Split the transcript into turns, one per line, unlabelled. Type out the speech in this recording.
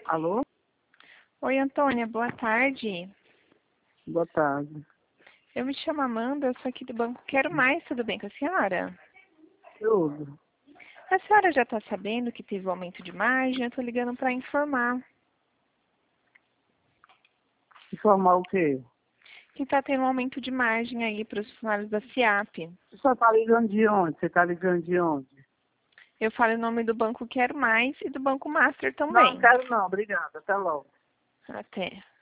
Alô?
Oi, Antônia, boa tarde.
Boa tarde.
Eu me chamo Amanda, eu sou aqui do Banco Quero Mais, tudo bem com a senhora?
Tudo.
A senhora já está sabendo que teve um aumento de margem? Eu estou ligando para informar
Informar o quê?
que está tendo um aumento de margem aí para os funcionários da FIAP.
Você só tá ligando de onde? Você tá ligando de onde?
Eu falo em nome do Banco Quero Mais e do Banco Master
Não, não
também.
quero não. Obrigada. Até logo.
Até.